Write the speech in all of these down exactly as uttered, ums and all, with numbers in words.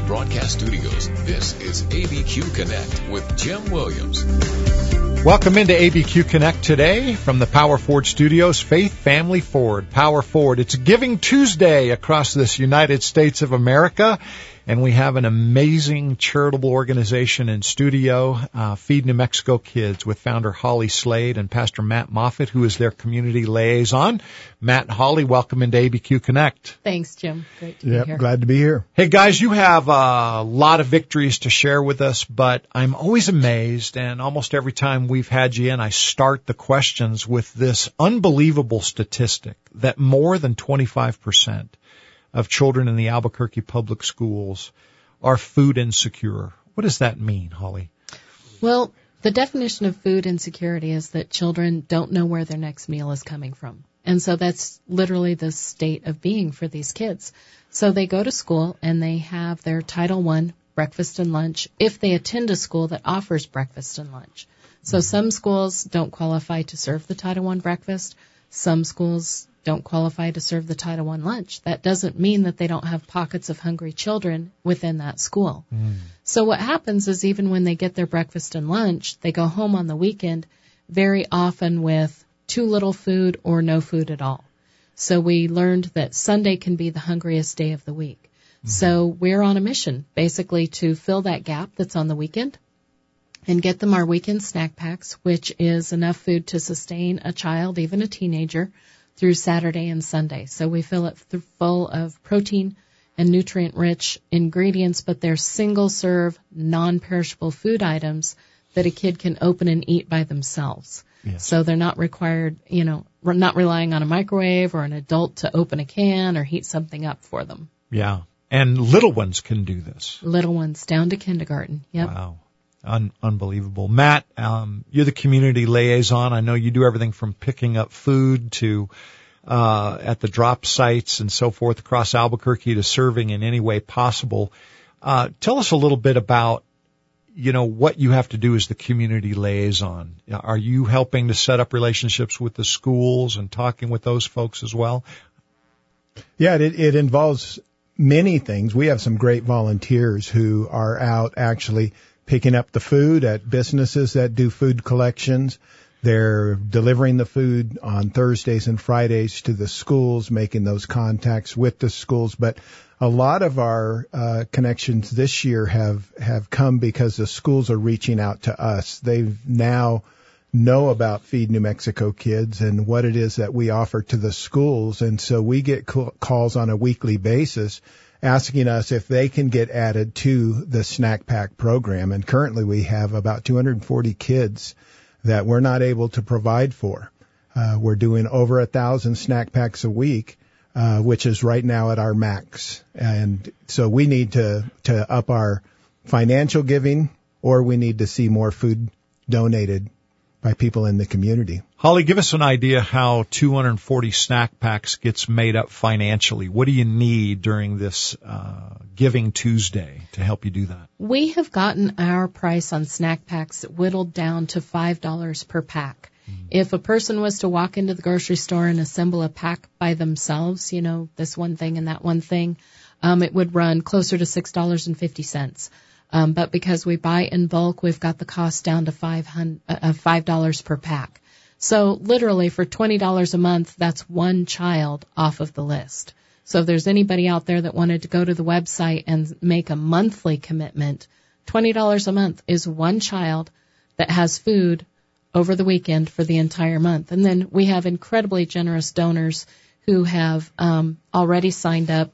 Broadcast Studios, this is A B Q Connect with Jim Williams. Welcome into A B Q Connect today from the Power Ford Studios, Faith Family Ford, Power Ford. It's Giving Tuesday across this United States of America, and we have an amazing charitable organization in studio, uh, Feed New Mexico Kids, with founder Holly Slade and Pastor Matt Moffitt, who is their community liaison. Matt and Holly, welcome into A B Q Connect. Thanks, Jim. Great to yep, be here. Glad to be here. Hey, guys, you have a lot of victories to share with us, but I'm always amazed, and almost every time we've had you in, I start the questions with this unbelievable statistic that more than twenty-five percent of children in the Albuquerque public schools are food insecure. What does that mean, Holly? Well, the definition of food insecurity is that children don't know where their next meal is coming from. And so that's literally the state of being for these kids. So they go to school and they have their Title One breakfast and lunch if they attend a school that offers breakfast and lunch. So some schools don't qualify to serve the Title One breakfast. Some schools don't qualify to serve the Title One lunch. That doesn't mean that they don't have pockets of hungry children within that school. Mm. So what happens is even when they get their breakfast and lunch, they go home on the weekend very often with too little food or no food at all. So we learned that Sunday can be the hungriest day of the week. Mm-hmm. So we're on a mission basically to fill that gap that's on the weekend and get them our weekend snack packs, which is enough food to sustain a child, even a teenager, through Saturday and Sunday. So we fill it th- full of protein and nutrient-rich ingredients, but they're single-serve, non-perishable food items that a kid can open and eat by themselves. Yes. So they're not required, you know, we're not relying on a microwave or an adult to open a can or heat something up for them. Yeah, and little ones can do this. Little ones, down to kindergarten, yep. Wow. Un- unbelievable. Matt, um, you're the community liaison. I know you do everything from picking up food to uh, at the drop sites and so forth across Albuquerque to serving in any way possible. Uh, tell us a little bit about, you know, what you have to do as the community liaison. Are you helping to set up relationships with the schools and talking with those folks as well? Yeah, it, it involves many things. We have some great volunteers who are out actually picking up the food at businesses that do food collections. They're delivering the food on Thursdays and Fridays to the schools, making those contacts with the schools. But a lot of our uh, connections this year have, have come because the schools are reaching out to us. They now know about Feed New Mexico Kids and what it is that we offer to the schools. And so we get calls on a weekly basis asking us if they can get added to the snack pack program. And currently we have about two hundred forty kids that we're not able to provide for. Uh, we're doing over a thousand snack packs a week, uh, which is right now at our max. And so we need to, to up our financial giving, or we need to see more food donated by people in the community. Holly, give us an idea how two hundred forty snack packs gets made up financially. What do you need during this uh, Giving Tuesday to help you do that? We have gotten our price on snack packs whittled down to five dollars per pack. Mm-hmm. If a person was to walk into the grocery store and assemble a pack by themselves, you know, this one thing and that one thing, um, it would run closer to six dollars and fifty cents. Um, but because we buy in bulk, we've got the cost down to five hundred, uh, five dollars per pack. So literally for twenty dollars a month, that's one child off of the list. So if there's anybody out there that wanted to go to the website and make a monthly commitment, twenty dollars a month is one child that has food over the weekend for the entire month. And then we have incredibly generous donors who have um, already signed up.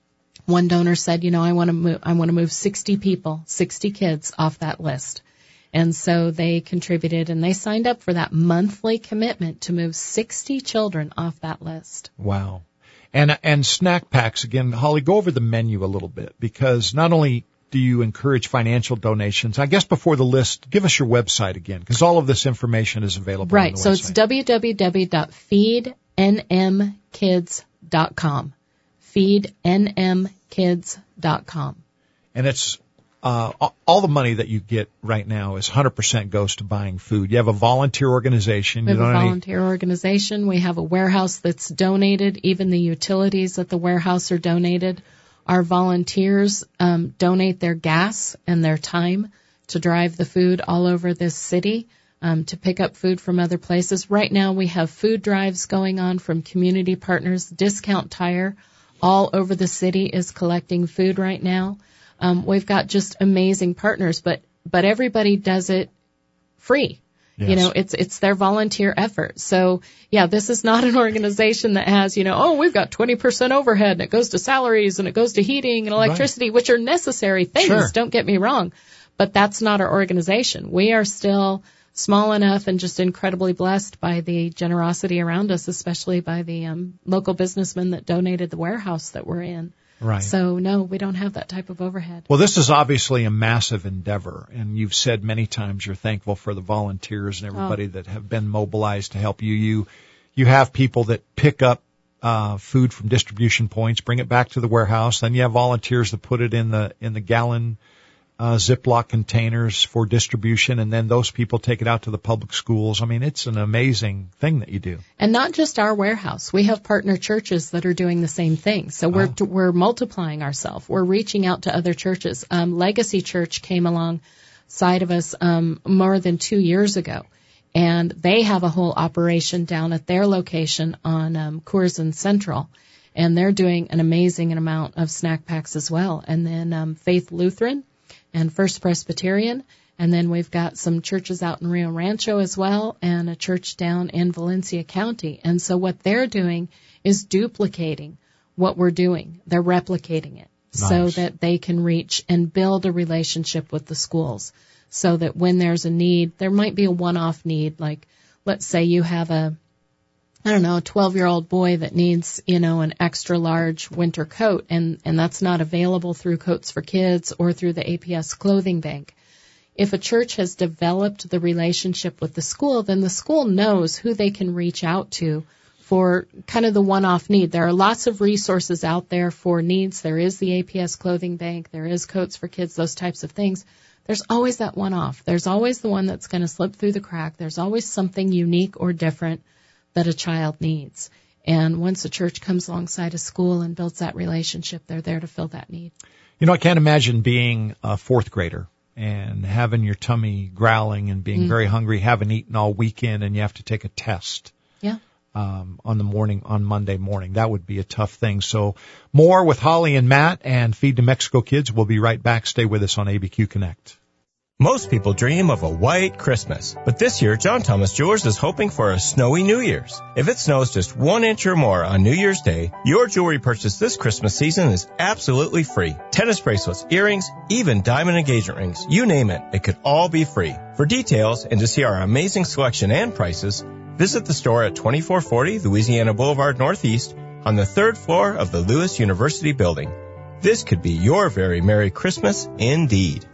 One donor said, you know, I want to move, I want to move sixty people, sixty kids off that list. And so they contributed and they signed up for that monthly commitment to move sixty children off that list. Wow. And, and snack packs, again, Holly, go over the menu a little bit, because not only do you encourage financial donations, I guess before the list, give us your website again, because all of this information is available right, on the so website. It's w w w dot feed n m kids dot com. feed n m kids dot com. And it's uh, all the money that you get right now is one hundred percent goes to buying food. You have a volunteer organization. We have you a don't volunteer any... organization. We have a warehouse that's donated. Even the utilities at the warehouse are donated. Our volunteers um, donate their gas and their time to drive the food all over this city, um, to pick up food from other places. Right now we have food drives going on from community partners. Discount Tire all over the city is collecting food right now. Um, we've got just amazing partners, but but everybody does it free. Yes. You know, it's it's their volunteer effort. So, yeah, this is not an organization that has, you know, oh, we've got twenty percent overhead and it goes to salaries and it goes to heating and electricity, right, which are necessary things, sure, don't get me wrong. But that's not our organization. We are still small enough and just incredibly blessed by the generosity around us, especially by the um, local businessmen that donated the warehouse that we're in. Right. So, no, we don't have that type of overhead. Well, this is obviously a massive endeavor, and you've said many times you're thankful for the volunteers and everybody oh. that have been mobilized to help you. You you have people that pick up uh food from distribution points, bring it back to the warehouse. Then you have volunteers that put it in the in the gallon uh Ziploc containers for distribution, and then those people take it out to the public schools. I mean, it's an amazing thing that you do. And not just our warehouse. We have partner churches that are doing the same thing. So we're oh. we're multiplying ourselves. We're reaching out to other churches. Um, Legacy Church came alongside of us um, more than two years ago, and they have a whole operation down at their location on um, Coors and Central, and they're doing an amazing amount of snack packs as well. And then um, Faith Lutheran and First Presbyterian, and then we've got some churches out in Rio Rancho as well, and a church down in Valencia County. And so what they're doing is duplicating what we're doing. They're replicating it nice. So that they can reach and build a relationship with the schools, so that when there's a need, there might be a one-off need, like let's say you have a I don't know, a twelve-year-old boy that needs, you know, an extra large winter coat, and, and that's not available through Coats for Kids or through the A P S Clothing Bank. If a church has developed the relationship with the school, then the school knows who they can reach out to for kind of the one-off need. There are lots of resources out there for needs. There is the A P S Clothing Bank. There is Coats for Kids, those types of things. There's always that one-off. There's always the one that's going to slip through the crack. There's always something unique or different that a child needs. And once a church comes alongside a school and builds that relationship, they're there to fill that need. You know, I can't imagine being a fourth grader and having your tummy growling and being mm. very hungry, haven't eaten all weekend, and you have to take a test. Yeah. Um, on the morning, on Monday morning. That would be a tough thing. So more with Holly and Matt and Feed New Mexico Kids. We'll be right back. Stay with us on A B Q Connect. Most people dream of a white Christmas, but this year, John Thomas Jewelers is hoping for a snowy New Year's. If it snows just one inch or more on New Year's Day, your jewelry purchase this Christmas season is absolutely free. Tennis bracelets, earrings, even diamond engagement rings, you name it, it could all be free. For details and to see our amazing selection and prices, visit the store at twenty-four forty Louisiana Boulevard Northeast on the third floor of the Lewis University building. This could be your very Merry Christmas indeed.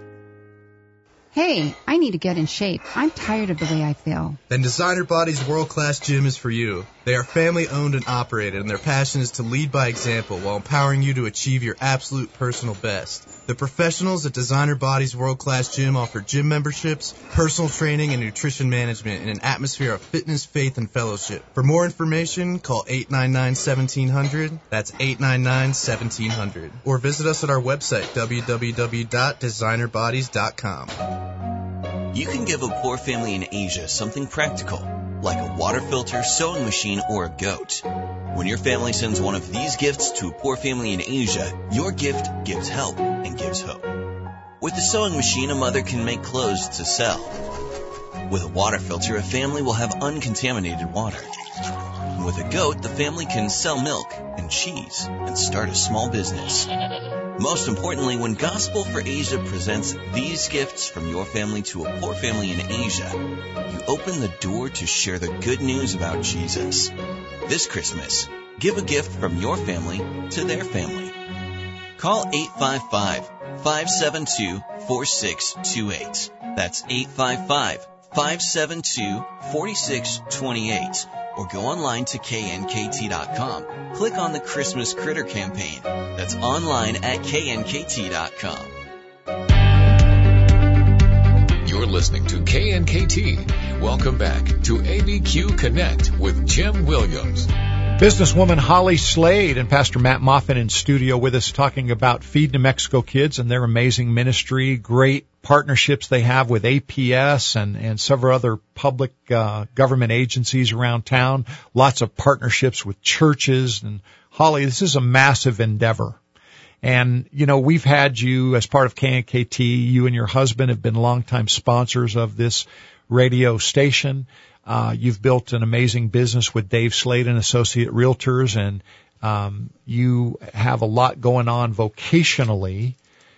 Hey, I need to get in shape. I'm tired of the way I feel. Then Designer Body's world-class gym is for you. They are family-owned and operated, and their passion is to lead by example while empowering you to achieve your absolute personal best. The professionals at Designer Body's world-class gym offer gym memberships, personal training, and nutrition management in an atmosphere of fitness, faith, and fellowship. For more information, call eight nine nine, one seven zero zero. That's eight nine nine, one seven zero zero. Or visit us at our website, w w w dot designer bodies dot com. You can give a poor family in Asia something practical, like a water filter, sewing machine, or a goat. When your family sends one of these gifts to a poor family in Asia, your gift gives help and gives hope. With the sewing machine, a mother can make clothes to sell. With a water filter, a family will have uncontaminated water. And with a goat, the family can sell milk and cheese and start a small business. Most importantly, when Gospel for Asia presents these gifts from your family to a poor family in Asia, you open the door to share the good news about Jesus. This Christmas, give a gift from your family to their family. Call eight five five, five seven two, four six two eight. That's eight five five, five seven two, four six two eight. Or go online to K N K T dot com. Click on the Christmas Critter campaign. That's online at K N K T dot com. You're listening to K N K T. Welcome back to A B Q Connect with Jim Williams. Businesswoman Holly Slade and Pastor Matt Moffin in studio with us talking about Feed New Mexico Kids and their amazing ministry, great partnerships they have with A P S and, and several other public uh, government agencies around town, lots of partnerships with churches. And Holly, this is a massive endeavor. And, you know, we've had you as part of K N K T. You and your husband have been longtime sponsors of this radio station. Uh, you've built an amazing business with Dave Slade and Associate Realtors, and um, you have a lot going on vocationally.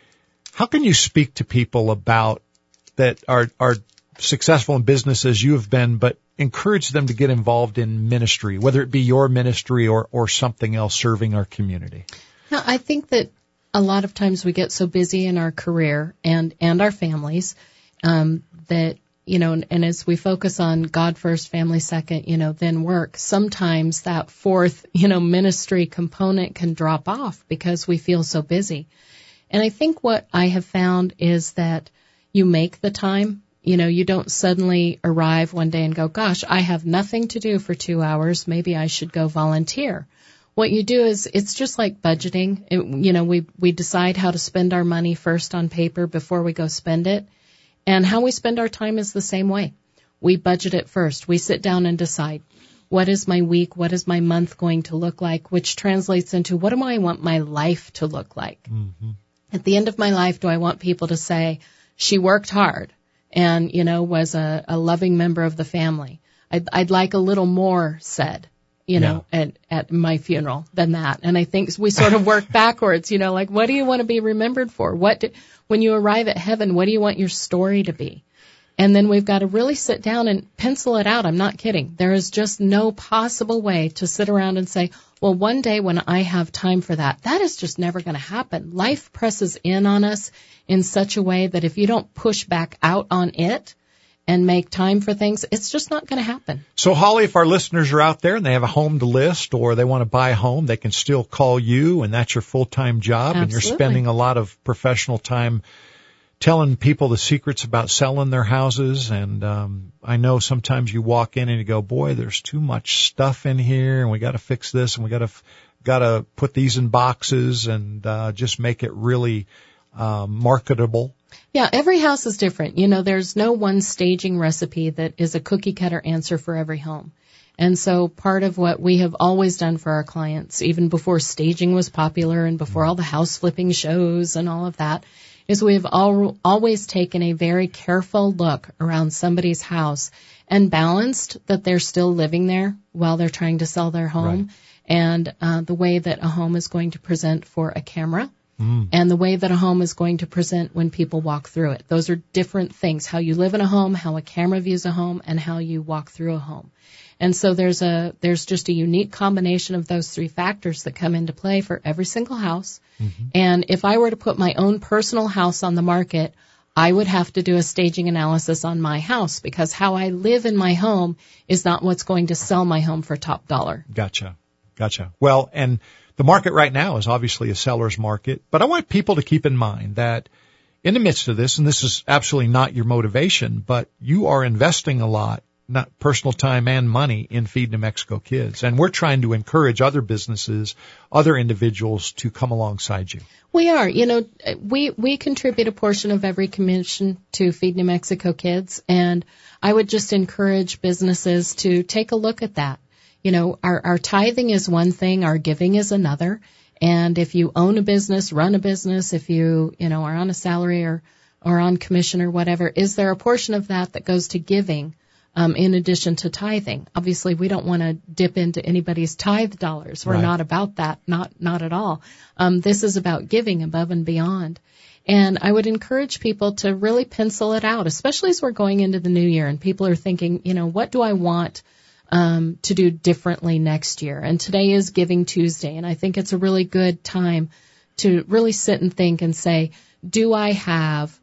How can you speak to people about that are are successful in business as you have been, but encourage them to get involved in ministry, whether it be your ministry or, or something else serving our community? Now, I think that a lot of times we get so busy in our career and, and our families um, that you know, and, and as we focus on God first, family second, you know, then work, sometimes that fourth, you know, ministry component can drop off because we feel so busy. And I think what I have found is that you make the time. You know, you don't suddenly arrive one day and go, gosh, I have nothing to do for two hours. Maybe I should go volunteer. What you do is it's just like budgeting. It, you know, we, we decide how to spend our money first on paper before we go spend it. And how we spend our time is the same way. We budget it first. We sit down and decide, what is my week, what is my month going to look like, which translates into what do I want my life to look like. Mm-hmm. At the end of my life, do I want people to say, she worked hard and, you know, was a, a loving member of the family. I'd, I'd like a little more said, you know, yeah. at, at my funeral than that. And I think we sort of work backwards, you know, like, what do you want to be remembered for? What do, when you arrive at heaven, what do you want your story to be? And then we've got to really sit down and pencil it out. I'm not kidding. There is just no possible way to sit around and say, well, one day when I have time for that, that is just never going to happen. Life presses in on us in such a way that if you don't push back out on it and make time for things, it's just not going to happen. So, Holly, if our listeners are out there and they have a home to list or they want to buy a home, they can still call you, and that's your full-time job. Absolutely. And you're spending a lot of professional time telling people the secrets about selling their houses. And um, I know sometimes you walk in and you go, boy, there's too much stuff in here, and we got to fix this, and we got to got to put these in boxes and uh, just make it really uh, marketable. Yeah, every house is different. You know, there's no one staging recipe that is a cookie-cutter answer for every home. And so part of what we have always done for our clients, even before staging was popular and before all the house flipping shows and all of that, is we have al- always taken a very careful look around somebody's house and balanced that they're still living there while they're trying to sell their home, right. and uh, the way that a home is going to present for a camera. Mm. And the way that a home is going to present when people walk through it. Those are different things. How you live in a home, how a camera views a home, and how you walk through a home. And so there's a there's just a unique combination of those three factors that come into play for every single house. Mm-hmm. And if I were to put my own personal house on the market, I would have to do a staging analysis on my house, because how I live in my home is not what's going to sell my home for top dollar. Gotcha. Gotcha. Well, and the market right now is obviously a seller's market, but I want people to keep in mind that in the midst of this, and this is absolutely not your motivation, but you are investing a lot, not personal time and money, in Feed New Mexico Kids. And we're trying to encourage other businesses, other individuals to come alongside you. We are. You know, we, we contribute a portion of every commission to Feed New Mexico Kids, and I would just encourage businesses to take a look at that. You know, our, our tithing is one thing, our giving is another. And if you own a business, run a business, if you, you know, are on a salary or, or on commission or whatever, is there a portion of that that goes to giving, um, in addition to tithing? Obviously, we don't want to dip into anybody's tithe dollars. We're right. not about that. Not, not at all. Um, this is about giving above and beyond. And I would encourage people to really pencil it out, especially as we're going into the new year and people are thinking, you know, what do I want Um, to do differently next year? And today is Giving Tuesday, and I think it's a really good time to really sit and think and say, do I have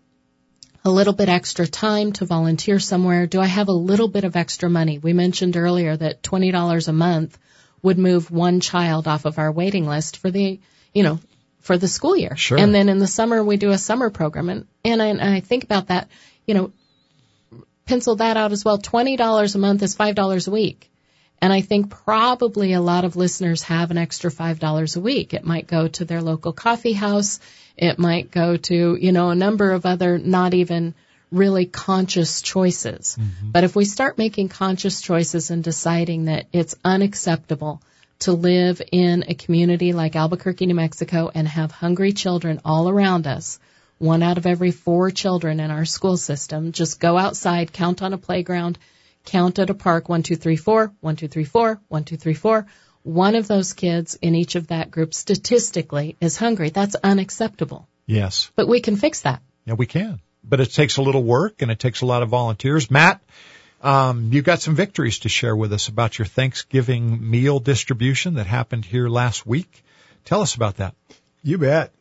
a little bit extra time to volunteer somewhere? Do I have a little bit of extra money? We mentioned earlier that twenty dollars a month would move one child off of our waiting list for the, you know, for the school year. Sure. And then in the summer, we do a summer program. And, and I, and I think about that, you know, pencil that out as well. twenty dollars a month is five dollars a week. And I think probably a lot of listeners have an extra five dollars a week. It might go to their local coffee house. It might go to, you know, a number of other not even really conscious choices. Mm-hmm. But if we start making conscious choices and deciding that it's unacceptable to live in a community like Albuquerque, New Mexico, and have hungry children all around us, one out of every four children in our school system, just go outside, count on a playground, count at a park, one, two, three, four, one, two, three, four, one, two, three, four. One of those kids in each of that group statistically is hungry. That's unacceptable. Yes. But we can fix that. Yeah, we can. But it takes a little work and it takes a lot of volunteers. Matt, um, you've got some victories to share with us about your Thanksgiving meal distribution that happened here last week. Tell us about that. You bet.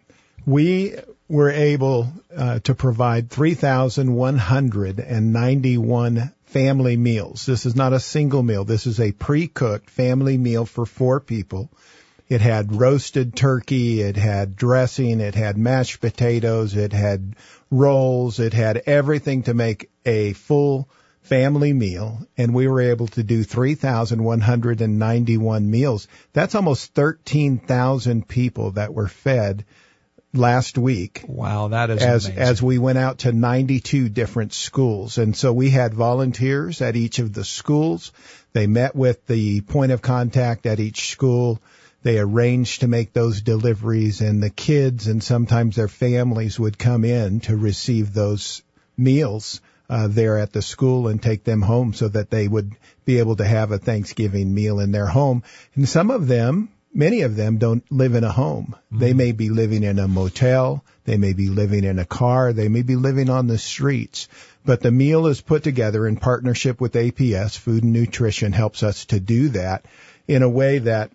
We were able uh, to provide three thousand one hundred ninety-one family meals. This is not a single meal. This is a pre-cooked family meal for four people. It had roasted turkey, it had dressing, it had mashed potatoes, it had rolls, it had everything to make a full family meal, and we were able to do three thousand one hundred ninety-one meals. That's almost thirteen thousand people that were fed last week. Wow, that is as amazing. As we went out to ninety-two different schools. And so we had volunteers at each of the schools. They met with the point of contact at each school. They arranged to make those deliveries, and the kids and sometimes their families would come in to receive those meals uh, there at the school and take them home so that they would be able to have a Thanksgiving meal in their home. And some of them, many of them don't live in a home. Mm-hmm. They may be living in a motel. They may be living in a car. They may be living on the streets. But the meal is put together in partnership with A P S. Food and Nutrition helps us to do that in a way that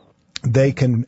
they can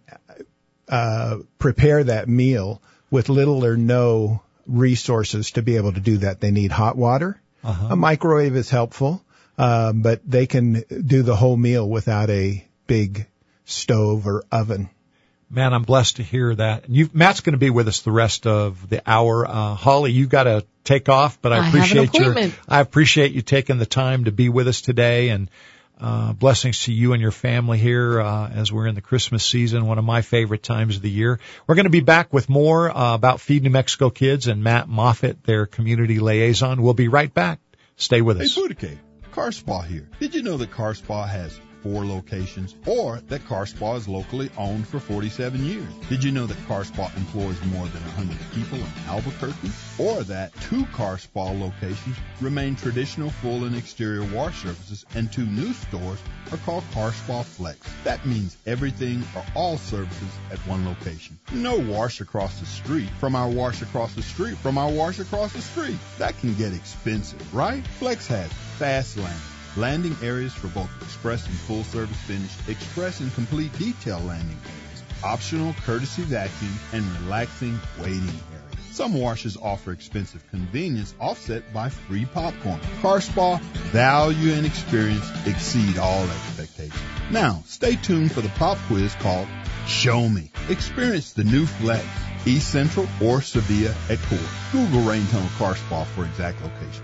uh prepare that meal with little or no resources to be able to do that. They need hot water. Uh-huh. A microwave is helpful, uh, but they can do the whole meal without a big stove or oven. Man, I'm blessed to hear that. And you, Matt's going to be with us the rest of the hour. Uh, Holly, you got to take off, but I, I appreciate your, I appreciate you taking the time to be with us today, and uh, blessings to you and your family here, uh, as we're in the Christmas season, one of my favorite times of the year. We're going to be back with more, uh, about Feed New Mexico Kids and Matt Moffitt, their community liaison. We'll be right back. Stay with us. Hey, Boudica, Car Spa here. Did you know that Car Spa has four locations, or that Car Spa is locally owned for forty-seven years? Did you know that Car Spa employs more than one hundred people in Albuquerque, or that two Car Spa locations remain traditional full and exterior wash services, and two new stores are called Car Spa Flex? That means everything or all services at one location. No wash across the street from our wash across the street from our wash across the street. That can get expensive, right? Flex has fast lane, landing areas for both express and full-service finish, express and complete detail landing areas, optional courtesy vacuum, and relaxing waiting areas. Some washes offer expensive convenience offset by free popcorn. Car Spa, value and experience exceed all expectations. Now, stay tuned for the pop quiz called Show Me. Experience the new Flex, East Central or Sevilla at Coors. Google Rain Tunnel Car Spa for exact location.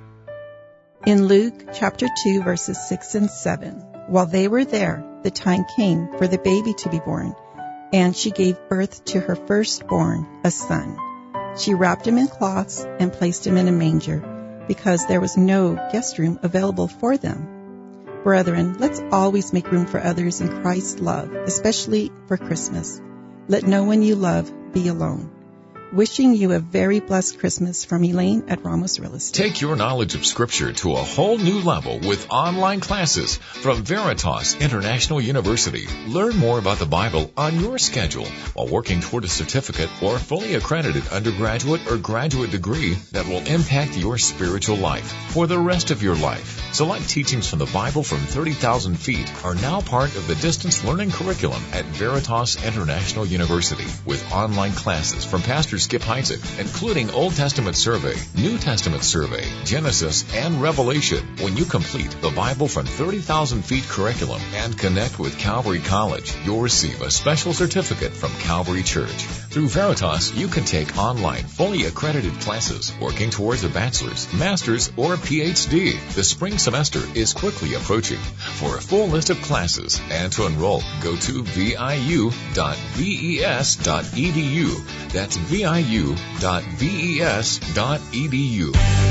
In Luke chapter two, verses six and seven, while they were there, the time came for the baby to be born, and she gave birth to her firstborn, a son. She wrapped him in cloths and placed him in a manger, because there was no guest room available for them. Brethren, let's always make room for others in Christ's love, especially for Christmas. Let no one you love be alone. Wishing you a very blessed Christmas from Elaine at Ramos Real Estate. Take your knowledge of Scripture to a whole new level with online classes from Veritas International University. Learn more about the Bible on your schedule while working toward a certificate or fully accredited undergraduate or graduate degree that will impact your spiritual life for the rest of your life. Select teachings from the Bible from thirty thousand feet are now part of the distance learning curriculum at Veritas International University, with online classes from Pastor Skip Heitzig, including Old Testament Survey, New Testament Survey, Genesis, and Revelation. When you complete the Bible from thirty thousand feet curriculum and connect with Calvary College, you'll receive a special certificate from Calvary Church. Through Veritas, you can take online, fully accredited classes working towards a bachelor's, master's, or P H D. The spring semester is quickly approaching. For a full list of classes and to enroll, go to V I U dot V E S dot E D U. That's V I U dot V E S dot E D U.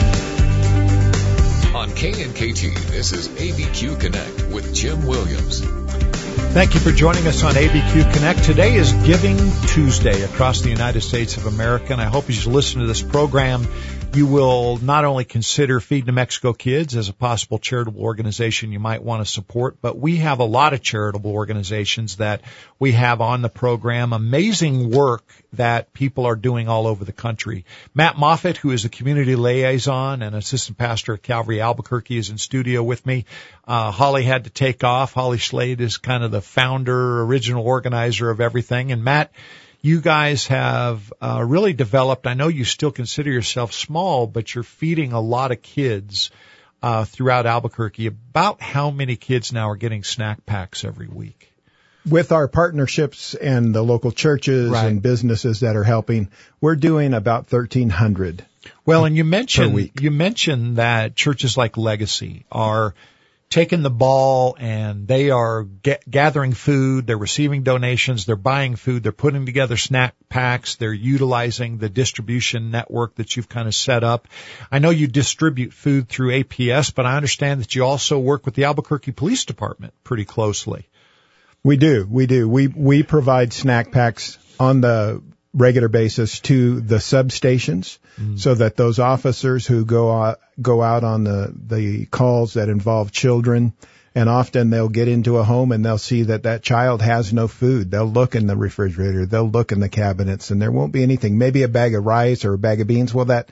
On K N K T, this is A B Q Connect with Jim Williams. Thank you for joining us on A B Q Connect. Today is Giving Tuesday across the United States of America, and I hope as you listen to this program, you will not only consider Feed New Mexico Kids as a possible charitable organization you might want to support, but we have a lot of charitable organizations that we have on the program. Amazing work that people are doing all over the country. Matt Moffitt, who is a community liaison and assistant pastor at Calvary Albuquerque, is in studio with me. Uh, Holly had to take off. Holly Slade is kind of the founder, original organizer of everything. And Matt, you guys have uh, really developed, I know you still consider yourself small, but you're feeding a lot of kids uh, throughout Albuquerque. About how many kids now are getting snack packs every week? With our partnerships and the local churches right. and businesses that are helping, we're doing about thirteen hundred. Well, and you mentioned, you mentioned that churches like Legacy are taking the ball and they are get, gathering food, they're receiving donations, they're buying food, they're putting together snack packs, they're utilizing the distribution network that you've kind of set up. I know you distribute food through A P S, but I understand that you also work with the Albuquerque Police Department pretty closely. We do, we do. We, we provide snack packs on the regular basis to the substations mm. so that those officers who go out, go out on the, the calls that involve children, and often they'll get into a home and they'll see that that child has no food. They'll look in the refrigerator, they'll look in the cabinets, and there won't be anything, maybe a bag of rice or a bag of beans. Well, that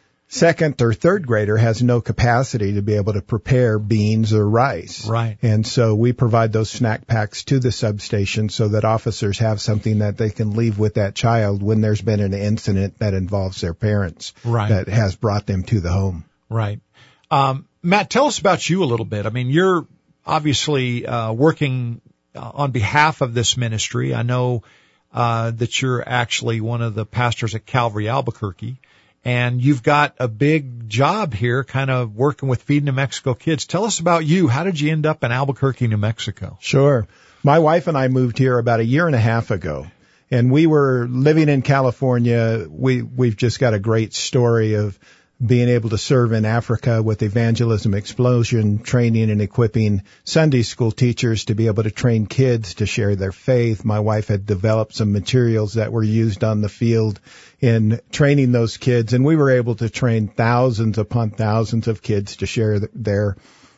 second or third grader has no capacity to be able to prepare beans or rice. Right. And so we provide those snack packs to the substation so that officers have something that they can leave with that child when there's been an incident that involves their parents right. that has brought them to the home. Right. Um, Matt, tell us about you a little bit. I mean, you're obviously uh, working uh, on behalf of this ministry. I know uh, that you're actually one of the pastors at Calvary Albuquerque. And you've got a big job here kind of working with Feed New Mexico Kids. Tell us about you. How did you end up in Albuquerque, New Mexico? Sure. My wife and I moved here about a year and a half ago. And we were living in California. We, we've just got a great story of being able to serve in Africa with Evangelism Explosion, training and equipping Sunday school teachers to be able to train kids to share their faith. My wife had developed some materials that were used on the field in training those kids, and we were able to train thousands upon thousands of kids to share th- their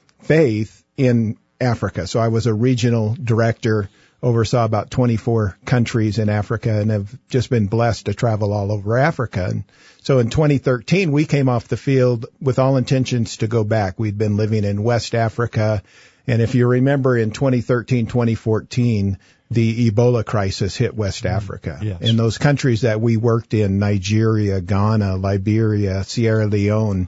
faith in Africa. So I was a regional director, oversaw about twenty-four countries in Africa, and have just been blessed to travel all over Africa. And so in twenty thirteen, we came off the field with all intentions to go back. We'd been living in West Africa. And if you remember in twenty thirteen, twenty fourteen, the Ebola crisis hit West Africa. Yes. And those countries that we worked in, Nigeria, Ghana, Liberia, Sierra Leone,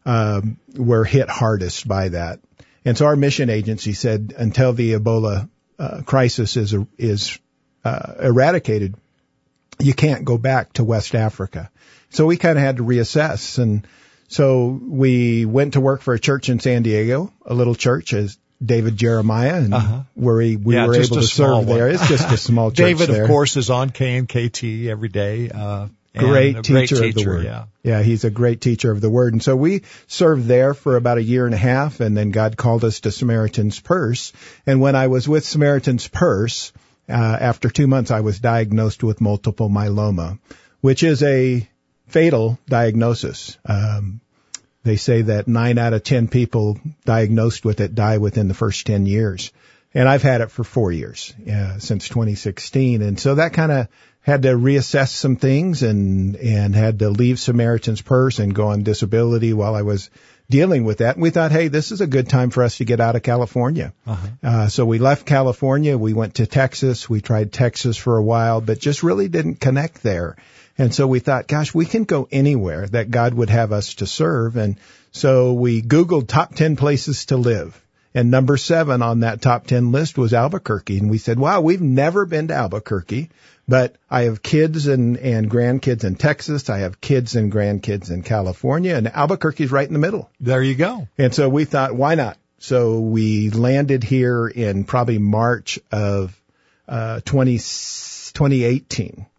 um, were hit hardest by that. And so our mission agency said until the Ebola uh, crisis is, is uh, eradicated, you can't go back to West Africa. So we kind of had to reassess. And so we went to work for a church in San Diego, a little church, as David Jeremiah, and uh-huh. where we, we yeah, were able to serve one. there. It's just a small church David, there. of course, is on K N K T every day. Uh, great, teacher great teacher of the Word. Yeah. yeah, he's a great teacher of the Word. And so we served there for about a year and a half, and then God called us to Samaritan's Purse. And when I was with Samaritan's Purse, uh, after two months, I was diagnosed with multiple myeloma, which is a fatal diagnosis. Um, They say that nine out of ten people diagnosed with it die within the first ten years. And I've had it for four years, uh, since twenty sixteen. And so that kind of had to reassess some things and, and had to leave Samaritan's Purse and go on disability while I was dealing with that. And we thought, hey, this is a good time for us to get out of California. Uh-huh. Uh, so we left California. We went to Texas. We tried Texas for a while, but just really didn't connect there. And so we thought, gosh, we can go anywhere that God would have us to serve. And so we Googled top ten places to live. And number seven on that top ten list was Albuquerque. And we said, wow, we've never been to Albuquerque, but I have kids and, and grandkids in Texas. I have kids and grandkids in California, and Albuquerque's right in the middle. There you go. And so we thought, why not? So we landed here in probably March of uh twenty, twenty eighteen.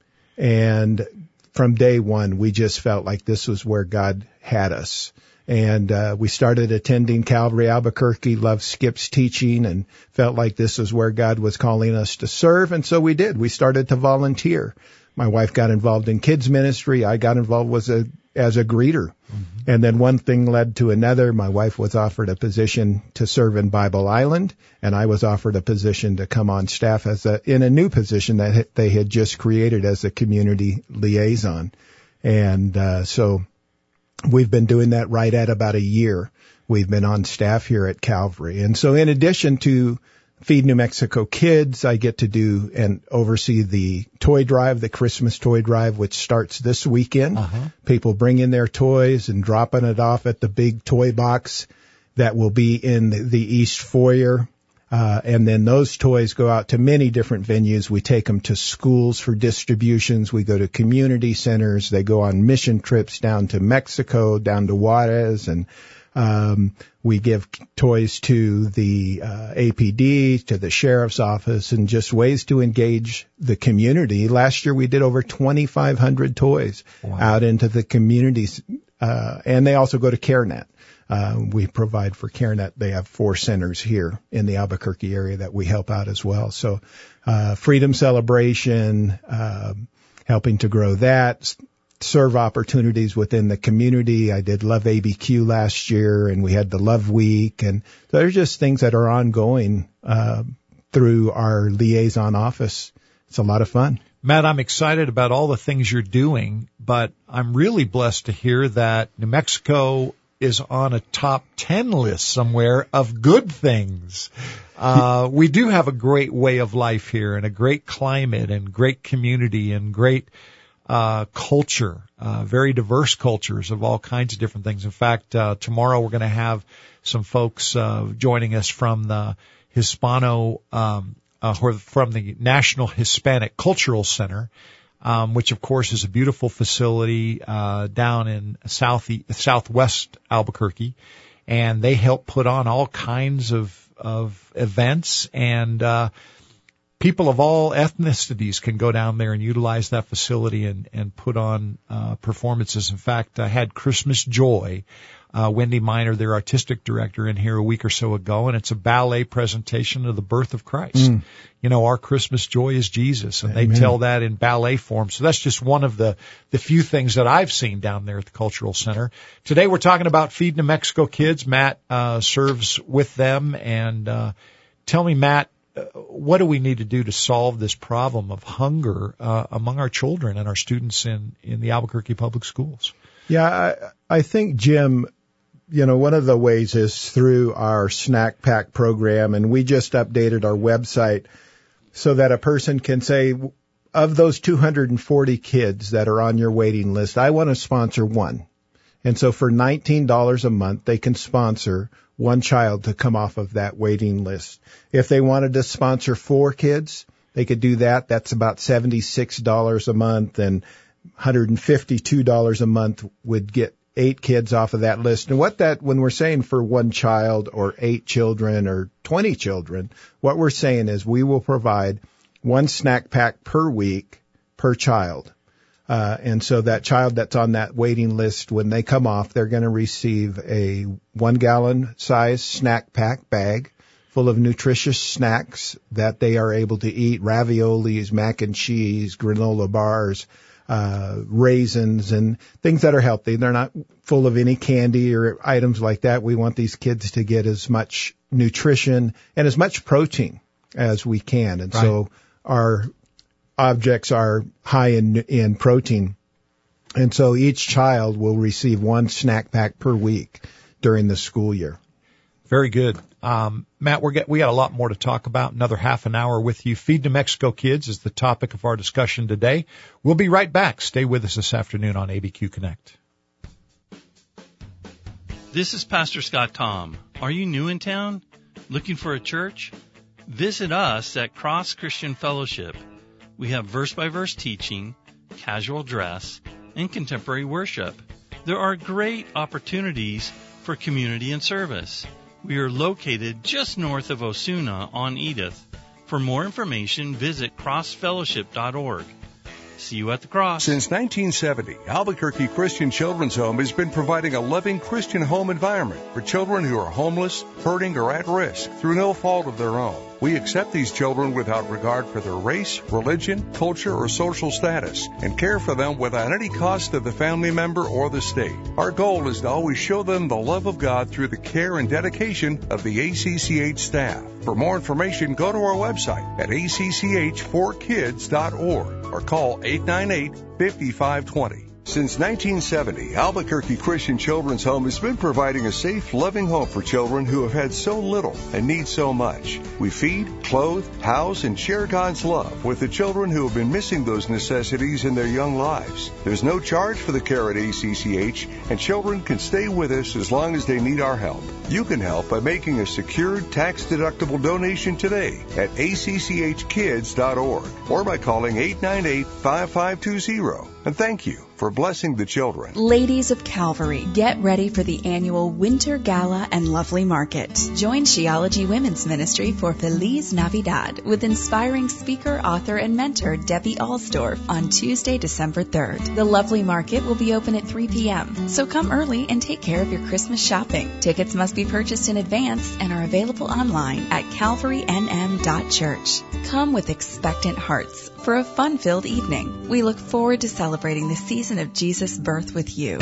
And from day one, we just felt like this was where God had us. And uh we started attending Calvary Albuquerque, loved Skip's teaching, and felt like this was where God was calling us to serve. And so we did. We started to volunteer. My wife got involved in kids ministry. I got involved was a as a greeter. Mm-hmm. And then one thing led to another. My wife was offered a position to serve in Bible Island, and I was offered a position to come on staff as a, in a new position that they had just created as a community liaison. And, uh, so we've been doing that right at about a year. We've been on staff here at Calvary. And so in addition to Feed New Mexico Kids, I get to do and oversee the toy drive, the Christmas toy drive, which starts this weekend. Uh-huh. People bring in their toys and dropping it off at the big toy box that will be in the, the East Foyer. Uh, and then those toys go out to many different venues. We take them to schools for distributions. We go to community centers. They go on mission trips down to Mexico, down to Juarez, and Um, we give toys to the uh, A P D, to the sheriff's office, and just ways to engage the community. Last year we did over twenty-five hundred toys wow. out into the communities, uh, and they also go to CareNet. Uh, we provide for CareNet. They have four centers here in the Albuquerque area that we help out as well. So, uh, Freedom Celebration, uh, helping to grow that. Serve opportunities within the community. I did Love A B Q last year, and we had the Love Week, and they're just things that are ongoing uh, through our liaison office. It's a lot of fun. Matt, I'm excited about all the things you're doing, but I'm really blessed to hear that New Mexico is on a top ten list somewhere of good things. Uh, we do have a great way of life here, and a great climate, and great community, and great Uh, culture, uh, very diverse cultures of all kinds of different things. In fact, uh, tomorrow we're going to have some folks, uh, joining us from the Hispano, um, uh, or from the National Hispanic Cultural Center, um, which of course is a beautiful facility, uh, down in south, southwest Albuquerque. And they help put on all kinds of, of events, and, uh, people of all ethnicities can go down there and utilize that facility and, and put on uh, performances. In fact, I had Christmas Joy, uh, Wendy Miner, their artistic director, in here a week or so ago, and it's a ballet presentation of the birth of Christ. Mm. You know, our Christmas joy is Jesus, and Amen. They tell that in ballet form. So that's just one of the, the few things that I've seen down there at the Cultural Center. Today we're talking about Feed New Mexico Kids. Matt uh, serves with them, and uh, tell me, Matt, what do we need to do to solve this problem of hunger uh, among our children and our students in, in the Albuquerque public schools? Yeah, I, I think, Jim, you know, one of the ways is through our snack pack program, and we just updated our website so that a person can say, of those two hundred forty kids that are on your waiting list, I want to sponsor one. And so for nineteen dollars a month, they can sponsor one child to come off of that waiting list. If they wanted to sponsor four kids, they could do that. That's about seventy-six dollars a month, and one hundred fifty-two dollars a month would get eight kids off of that list. And what that, when we're saying for one child or eight children or twenty children, what we're saying is we will provide one snack pack per week per child. Uh, and so that child that's on that waiting list, when they come off, they're going to receive a one gallon size snack pack bag full of nutritious snacks that they are able to eat: raviolis, mac and cheese, granola bars, uh, raisins, and things that are healthy. They're not full of any candy or items like that. We want these kids to get as much nutrition and as much protein as we can. And right. so our objects are high in, in protein. And so each child will receive one snack pack per week during the school year. Very good. Um, Matt, we're get, we got a lot more to talk about. Another half an hour with you. Feed New Mexico Kids is the topic of our discussion today. We'll be right back. Stay with us this afternoon on A B Q Connect. This is Pastor Scott Tom. Are you new in town? Looking for a church? Visit us at Cross Christian Fellowship. We have verse-by-verse teaching, casual dress, and contemporary worship. There are great opportunities for community and service. We are located just north of Osuna on Edith. For more information, visit cross fellowship dot org. See you at the cross. Since nineteen seventy, Albuquerque Christian Children's Home has been providing a loving Christian home environment for children who are homeless, hurting, or at risk through no fault of their own. We accept these children without regard for their race, religion, culture, or social status, and care for them without any cost to the family member or the state. Our goal is to always show them the love of God through the care and dedication of the A C C H staff. For more information, go to our website at A C C H four kids dot org or call eight nine eight, five five two zero. Since nineteen seventy, Albuquerque Christian Children's Home has been providing a safe, loving home for children who have had so little and need so much. We feed, clothe, house, and share God's love with the children who have been missing those necessities in their young lives. There's no charge for the care at A C C H, and children can stay with us as long as they need our help. You can help by making a secured, tax-deductible donation today at A C C H kids dot org or by calling eight nine eight, five five two zero. And thank you for blessing the children. Ladies of Calvary, get ready for the annual Winter Gala and Lovely Market. Join Sheology Women's Ministry for Feliz Navidad with inspiring speaker, author, and mentor Debbie Alsdorf on Tuesday, December third. The Lovely Market will be open at three p.m., so come early and take care of your Christmas shopping. Tickets must be purchased in advance and are available online at calvary n m dot church. Come with expectant hearts for a fun-filled evening. We look forward to celebrating the season of Jesus' birth with you.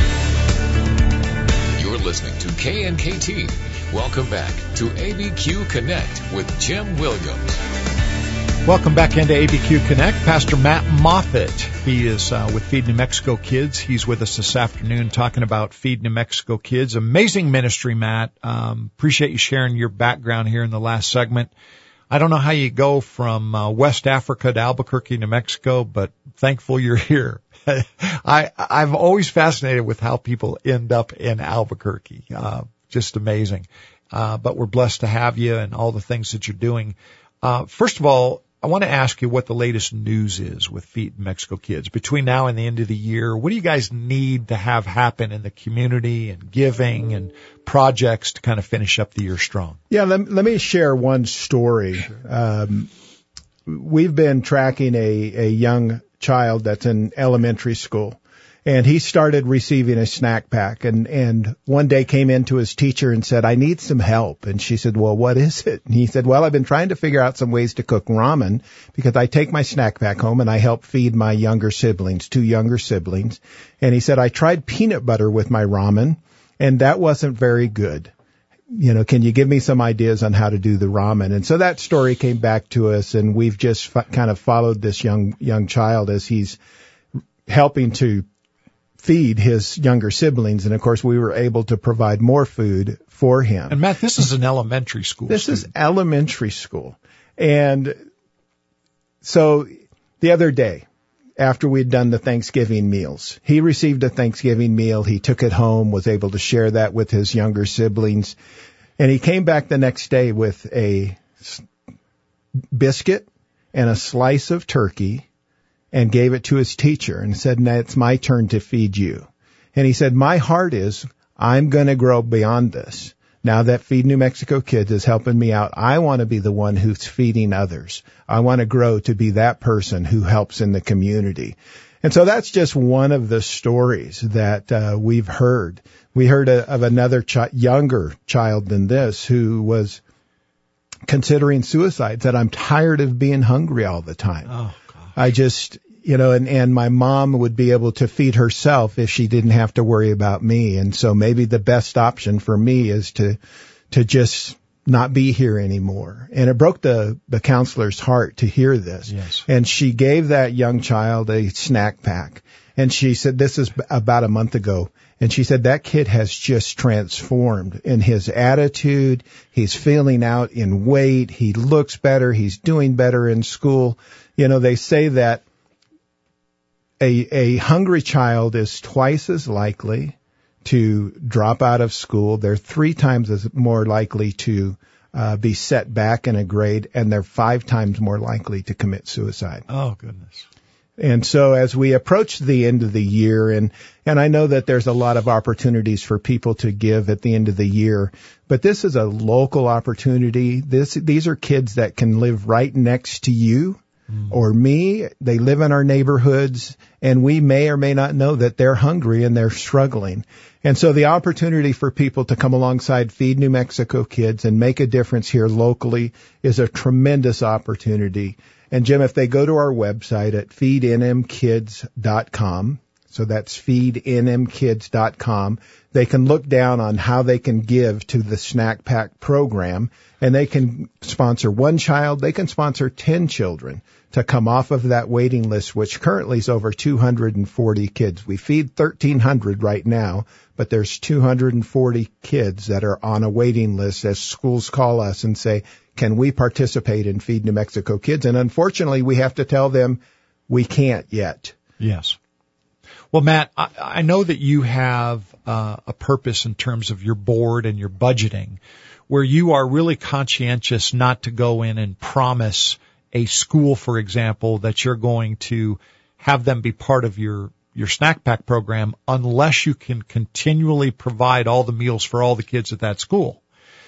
You're listening to K N K T. Welcome back to A B Q Connect with Jim Williams. Welcome back into A B Q Connect. Pastor Matt Moffett, he is uh, with Feed New Mexico Kids. He's with us this afternoon talking about Feed New Mexico Kids. Amazing ministry, Matt. Um, appreciate you sharing your background here in the last segment. I don't know how you go from uh, West Africa to Albuquerque, New Mexico, but thankful you're here. I, I'm always fascinated with how people end up in Albuquerque. Uh, just amazing. Uh, but we're blessed to have you and all the things that you're doing. Uh, first of all, I want to ask you what the latest news is with Feed New Mexico Kids. Between now and the end of the year, what do you guys need to have happen in the community and giving and projects to kind of finish up the year strong? Yeah, let, let me share one story. Um, we've been tracking a, a young child that's in elementary school, and he started receiving a snack pack, and, and one day came in to his teacher and said, I need some help. And she said, well, what is it? And he said, well, I've been trying to figure out some ways to cook ramen because I take my snack pack home and I help feed my younger siblings, two younger siblings. And he said, I tried peanut butter with my ramen, and that wasn't very good. You know, can you give me some ideas on how to do the ramen? And so that story came back to us, and we've just f- kind of followed this young young child as he's helping to feed his younger siblings. And of course, we were able to provide more food for him. And Matt, this is an elementary school. This student. is elementary school. And so the other day, after we'd done the Thanksgiving meals, he received a Thanksgiving meal. He took it home, was able to share that with his younger siblings. And he came back the next day with a biscuit and a slice of turkey and gave it to his teacher and said, now it's my turn to feed you. And he said, my heart is, I'm going to grow beyond this. Now that Feed New Mexico Kids is helping me out, I want to be the one who's feeding others. I want to grow to be that person who helps in the community. And so that's just one of the stories that uh, we've heard. We heard a, of another chi- younger child than this who was considering suicide, said, I'm tired of being hungry all the time. Oh, God. I just, you know, and, and my mom would be able to feed herself if she didn't have to worry about me. And so maybe the best option for me is to, to just not be here anymore. And it broke the, the counselor's heart to hear this. Yes. And she gave that young child a snack pack. And she said, this is about a month ago. And she said that kid has just transformed in his attitude. He's feeling out in weight. He looks better. He's doing better in school. You know, they say that a, a hungry child is twice as likely to drop out of school. They're three times as more likely to uh, be set back in a grade, and they're five times more likely to commit suicide. Oh, goodness. And so as we approach the end of the year, and, and I know that there's a lot of opportunities for people to give at the end of the year, but this is a local opportunity. This, these are kids that can live right next to you mm. or me. They live in our neighborhoods, and we may or may not know that they're hungry and they're struggling. And so the opportunity for people to come alongside Feed New Mexico Kids and make a difference here locally is a tremendous opportunity. And Jim, if they go to our website at feed n m kids dot com, so that's feed n m kids dot com, they can look down on how they can give to the Snack Pack program, and they can sponsor one child, they can sponsor ten children to come off of that waiting list, which currently is over two hundred forty kids. We feed thirteen hundred right now, but there's two hundred forty kids that are on a waiting list as schools call us and say, can we participate in Feed New Mexico Kids? And unfortunately, we have to tell them we can't yet. Yes. Well, Matt, I, I know that you have uh, a purpose in terms of your board and your budgeting, where you are really conscientious not to go in and promise a school, for example, that you're going to have them be part of your, your snack pack program unless you can continually provide all the meals for all the kids at that school.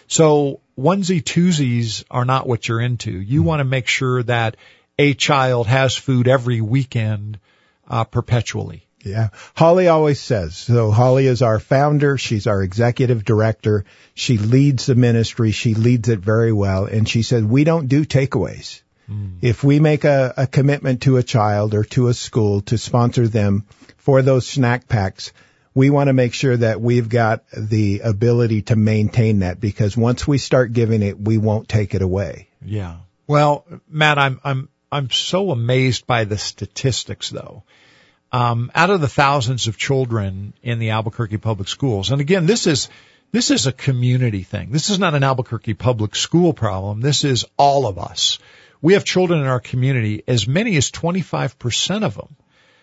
So onesie twosies are not what you're into. You want to make sure that a child has food every weekend uh, perpetually. Yeah. Holly always says, so Holly is our founder. She's our executive director. She leads the ministry. She leads it very well. And she said, we don't do takeaways. Mm. If we make a, a commitment to a child or to a school to sponsor them for those snack packs, we want to make sure that we've got the ability to maintain that, because once we start giving it, we won't take it away. Yeah. Well, Matt, I'm, I'm, I'm so amazed by the statistics though. Um, out of the thousands of children in the Albuquerque public schools, and again, this is, this is a community thing. This is not an Albuquerque public school problem. This is all of us. We have children in our community. As many as twenty-five percent of them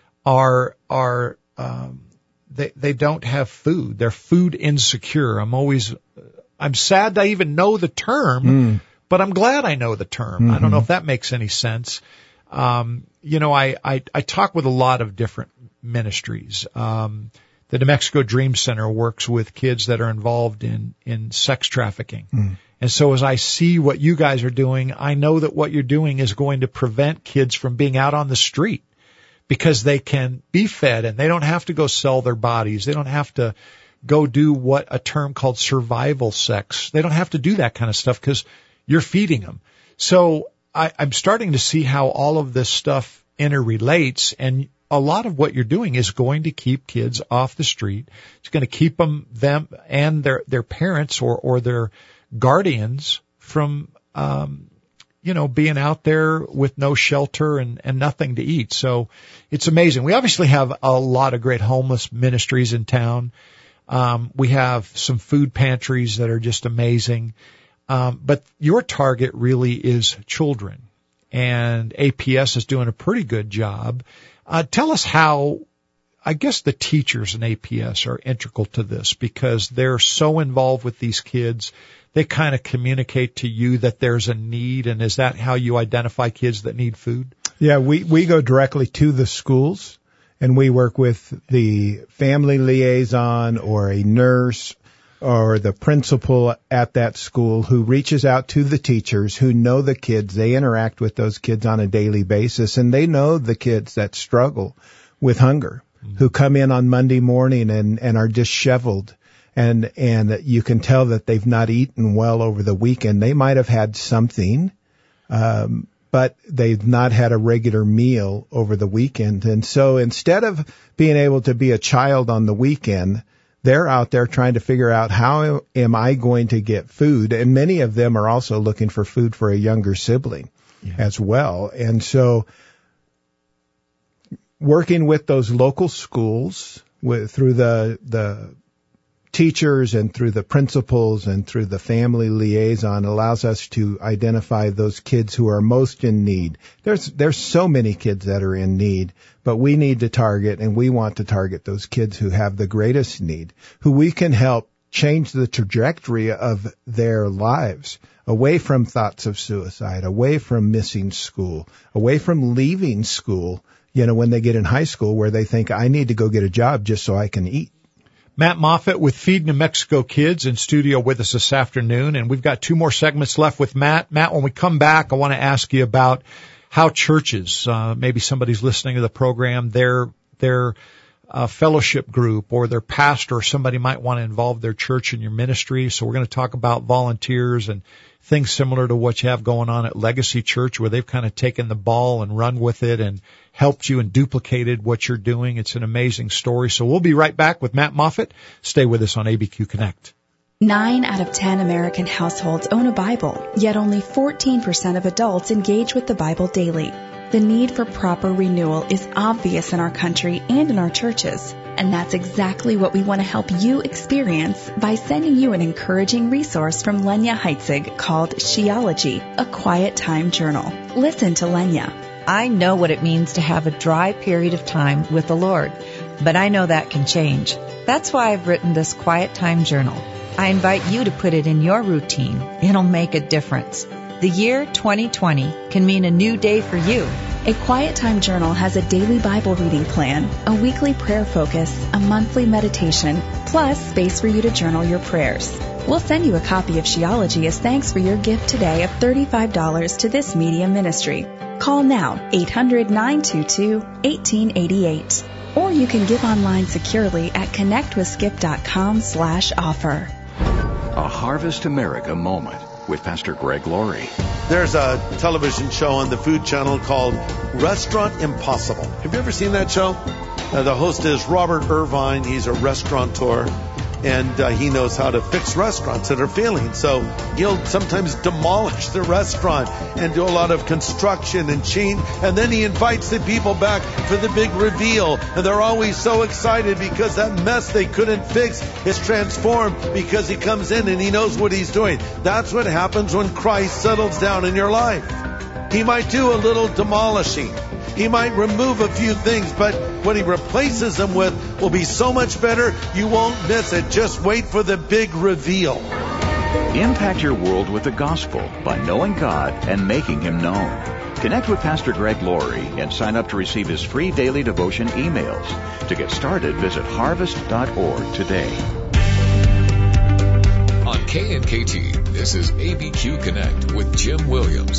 are, are, um, They, they don't have food. They're food insecure. I'm always, I'm sad I even know the term, mm. but I'm glad I know the term. Mm-hmm. I don't know if that makes any sense. Um, you know, I, I, I talk with a lot of different ministries. Um, the New Mexico Dream Center works with kids that are involved in, in sex trafficking. Mm. And so as I see what you guys are doing, I know that what you're doing is going to prevent kids from being out on the street, because they can be fed and they don't have to go sell their bodies. They don't have to go do what a term called survival sex. They don't have to do that kind of stuff because you're feeding them. So I, I'm starting to see how all of this stuff interrelates, and a lot of what you're doing is going to keep kids off the street. It's going to keep them, them and their, their parents or, or their guardians from, um, you know, being out there with no shelter and, and nothing to eat. So it's amazing. We obviously have a lot of great homeless ministries in town. Um, we have some food pantries that are just amazing. Um, but your target really is children, and A P S is doing a pretty good job. Uh, tell us how, I guess the teachers in A P S are integral to this, because they're so involved with these kids. They kind of communicate to you that there's a need, and is that how you identify kids that need food? Yeah, we, we go directly to the schools, and we work with the family liaison or a nurse or the principal at that school who reaches out to the teachers who know the kids. They interact with those kids on a daily basis, and they know the kids that struggle with hunger, mm-hmm. who come in on Monday morning and, and are disheveled. And, and you can tell that they've not eaten well over the weekend. They might have had something, um, but they've not had a regular meal over the weekend. And so instead of being able to be a child on the weekend, they're out there trying to figure out, how am I going to get food? And many of them are also looking for food for a younger sibling yeah. as well. And so working with those local schools with, through the, the, teachers and through the principals and through the family liaison allows us to identify those kids who are most in need. There's, there's so many kids that are in need, but we need to target, and we want to target those kids who have the greatest need, who we can help change the trajectory of their lives away from thoughts of suicide, away from missing school, away from leaving school, you know, when they get in high school where they think, I need to go get a job just so I can eat. Matt Moffett with Feed New Mexico Kids in studio with us this afternoon, and we've got two more segments left with Matt. Matt, when we come back, I want to ask you about how churches, uh, maybe somebody's listening to the program, their their uh, fellowship group or their pastor or somebody might want to involve their church in your ministry. So we're going to talk about volunteers and things similar to what you have going on at Legacy Church, where they've kind of taken the ball and run with it and helped you and duplicated what you're doing. It's an amazing story. So we'll be right back with Matt Moffett. Stay with us on A B Q Connect. Nine out of ten American households own a Bible, yet only fourteen percent of adults engage with the Bible daily. The need for proper renewal is obvious in our country and in our churches, and that's exactly what we want to help you experience by sending you an encouraging resource from Lenya Heitzig called Sheology, a quiet time journal. Listen to Lenya. I know what it means to have a dry period of time with the Lord, but I know that can change. That's why I've written this quiet time journal. I invite you to put it in your routine. It'll make a difference. The year twenty twenty can mean a new day for you. A Quiet Time Journal has a daily Bible reading plan, a weekly prayer focus, a monthly meditation, plus space for you to journal your prayers. We'll send you a copy of Sheology as thanks for your gift today of thirty-five dollars to this media ministry. Call now, eight hundred, nine two two, one eight eight eight. Or you can give online securely at connectwithskip.com slash offer. A Harvest America moment with Pastor Greg Laurie. There's a television show on the Food Channel called Restaurant Impossible. Have you ever seen that show? Uh, the host is Robert Irvine. He's a restaurateur, and uh, he knows how to fix restaurants that are failing. So he'll sometimes demolish the restaurant and do a lot of construction and change, and then he invites the people back for the big reveal, and they're always so excited because that mess they couldn't fix is transformed because he comes in and he knows what he's doing. That's what happens when Christ settles down in your life. He might do a little demolishing. He might remove a few things, but what he replaces them with will be so much better, you won't miss it. Just wait for the big reveal. Impact your world with the gospel by knowing God and making Him known. Connect with Pastor Greg Laurie and sign up to receive his free daily devotion emails. To get started, visit harvest dot org today. On K N K T, this is A B Q Connect with Jim Williams.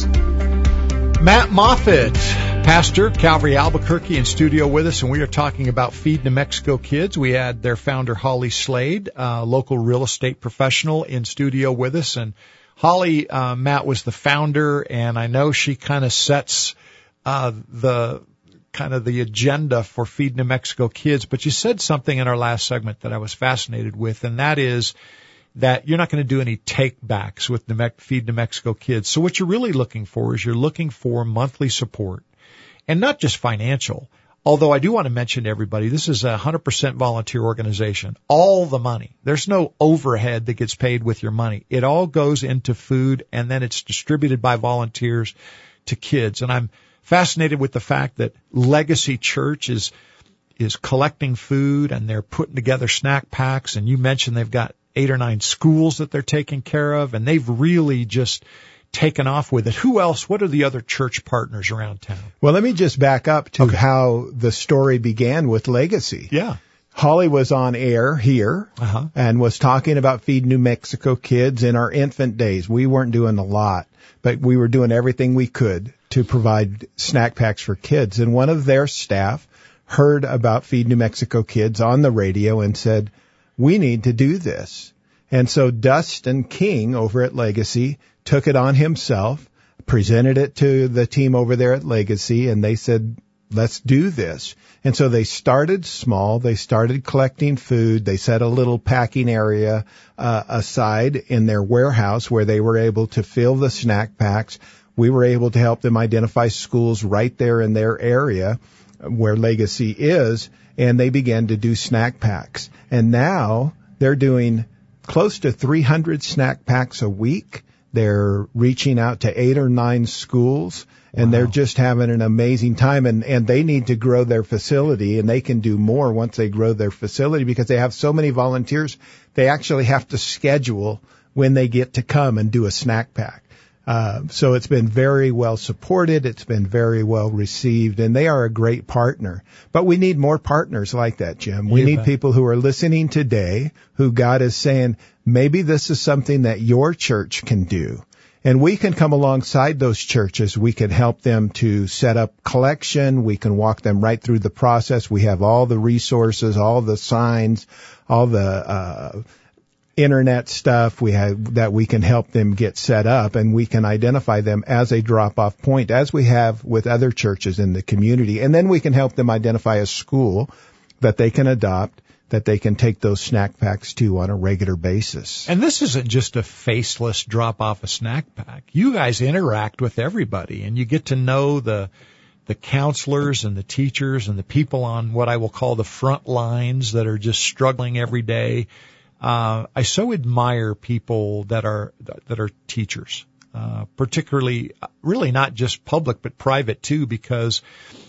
Matt Moffett, pastor, Calvary Albuquerque, in studio with us, and we are talking about Feed New Mexico Kids. We had their founder, Holly Slade, uh, local real estate professional, in studio with us. And Holly, uh, Matt, was the founder, and I know she kind of sets uh, the kind of the agenda for Feed New Mexico Kids. But you said something in our last segment that I was fascinated with, and that is that you're not going to do any take-backs with New Me- Feed New Mexico Kids. So what you're really looking for is you're looking for monthly support, and not just financial. Although I do want to mention to everybody, this is a one hundred percent volunteer organization. All the money. There's no overhead that gets paid with your money. It all goes into food, and then it's distributed by volunteers to kids. And I'm fascinated with the fact that Legacy Church is is collecting food, and they're putting together snack packs. And you mentioned they've got eight or nine schools that they're taking care of, and they've really just taken off with it. Who else? What are the other church partners around town? Well, let me just back up to okay. how the story began with Legacy. Yeah. Holly was on air here uh-huh. and was talking about Feed New Mexico Kids in our infant days. We weren't doing a lot, but we were doing everything we could to provide snack packs for kids. And one of their staff heard about Feed New Mexico Kids on the radio and said, we need to do this. And so Dustin King over at Legacy took it on himself, presented it to the team over there at Legacy, and they said, let's do this. And so they started small. They started collecting food. They set a little packing area uh, aside in their warehouse where they were able to fill the snack packs. We were able to help them identify schools right there in their area where Legacy is, and they began to do snack packs. And now they're doing close to three hundred snack packs a week. They're reaching out to eight or nine schools, and wow. they're just having an amazing time. And, and they need to grow their facility, and they can do more once they grow their facility because they have so many volunteers. They actually have to schedule when they get to come and do a snack pack. Uh, so it's been very well supported. It's been very well received, and they are a great partner. But we need more partners like that, Jim. We You need bet. people who are listening today who God is saying, maybe this is something that your church can do. And we can come alongside those churches. We can help them to set up collection. We can walk them right through the process. We have all the resources, all the signs, all the, uh, internet stuff we have that we can help them get set up, and we can identify them as a drop-off point, as we have with other churches in the community. And then we can help them identify a school that they can adopt, that they can take those snack packs to on a regular basis. And this isn't just a faceless drop off a snack pack. You guys interact with everybody, and you get to know the the counselors and the teachers and the people on what I will call the front lines that are just struggling every day. Uh, I so admire people that are, that are teachers, uh, particularly, really not just public, but private too, because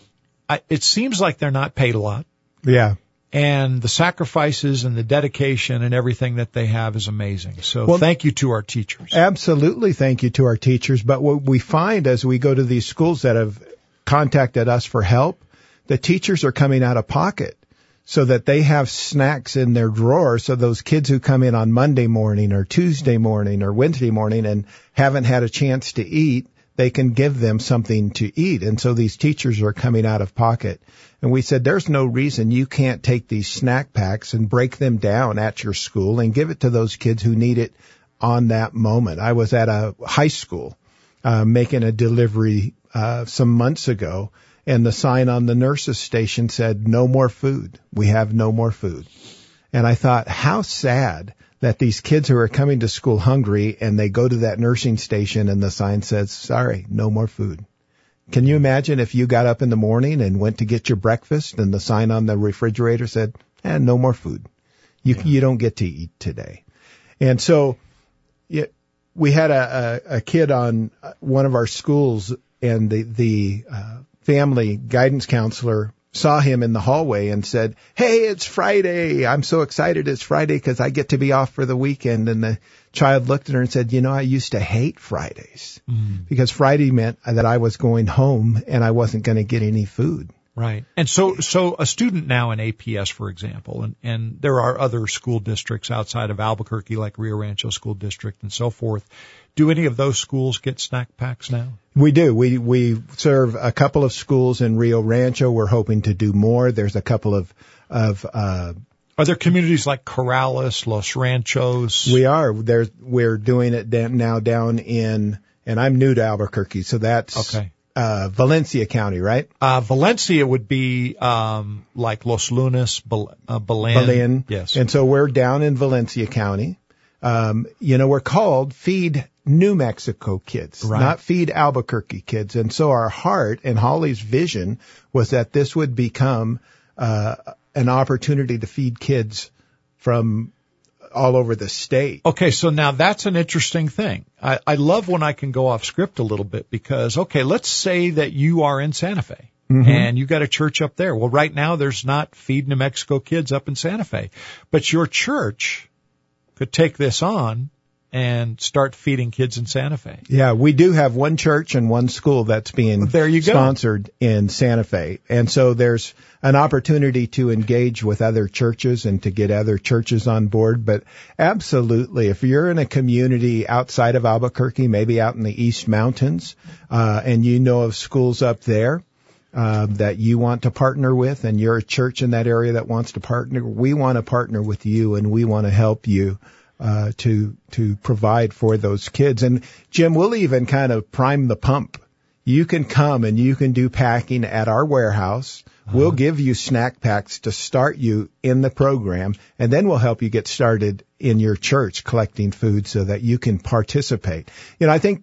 I, it seems like they're not paid a lot. Yeah. And the sacrifices and the dedication and everything that they have is amazing. So well, thank you to our teachers. Absolutely. Thank you to our teachers. But what we find as we go to these schools that have contacted us for help, the teachers are coming out of pocket, so that they have snacks in their drawer. So those kids who come in on Monday morning or Tuesday morning or Wednesday morning and haven't had a chance to eat, they can give them something to eat. And so these teachers are coming out of pocket. And we said, there's no reason you can't take these snack packs and break them down at your school and give it to those kids who need it on that moment. I was at a high school, uh, making a delivery, uh, some months ago, and the sign on the nurse's station said, no more food. We have no more food. And I thought, how sad that these kids who are coming to school hungry and they go to that nursing station and the sign says, sorry, no more food. Can you imagine if you got up in the morning and went to get your breakfast and the sign on the refrigerator said, eh, no more food. You, yeah. you don't get to eat today. And so yeah, we had a, a, a kid on one of our schools, and the, the, uh, family guidance counselor saw him in the hallway and said, hey, it's Friday. I'm so excited it's Friday because I get to be off for the weekend. And the child looked at her and said, you know, I used to hate Fridays mm. because Friday meant that I was going home and I wasn't going to get any food. Right. And so, so a student now in A P S, for example, and, and there are other school districts outside of Albuquerque, like Rio Rancho School District and so forth. Do any of those schools get snack packs now? We do. We, we serve a couple of schools in Rio Rancho. We're hoping to do more. There's a couple of, of, uh, are there communities like Corrales, Los Ranchos? We are. There's, we're doing it now down in, and I'm new to Albuquerque, so that's, okay. Uh, Valencia County, right? Uh, Valencia would be, um, like Los Lunas, Bel- uh, Belen. Belen. Yes. And so we're down in Valencia County. Um, you know, we're called Feed New Mexico Kids, right. not Feed Albuquerque Kids. And so our heart and Holly's vision was that this would become, uh, an opportunity to feed kids from all over the state. Okay, so now that's an interesting thing. I, I love when I can go off script a little bit because, okay, let's say that you are in Santa Fe mm-hmm. and you got a church up there. Well, right now there's not Feed New Mexico Kids up in Santa Fe, but your church could take this on and start feeding kids in Santa Fe. Yeah, we do have one church and one school that's being there you go. sponsored in Santa Fe. And so there's an opportunity to engage with other churches and to get other churches on board. But absolutely, if you're in a community outside of Albuquerque, maybe out in the East Mountains, uh, and you know of schools up there, uh, that you want to partner with, and you're a church in that area that wants to partner, we want to partner with you and we want to help you. Uh, to, to provide for those kids. And Jim, we'll even kind of prime the pump. You can come and you can do packing at our warehouse. Uh-huh. We'll give you snack packs to start you in the program, and then we'll help you get started in your church collecting food so that you can participate. You know, I think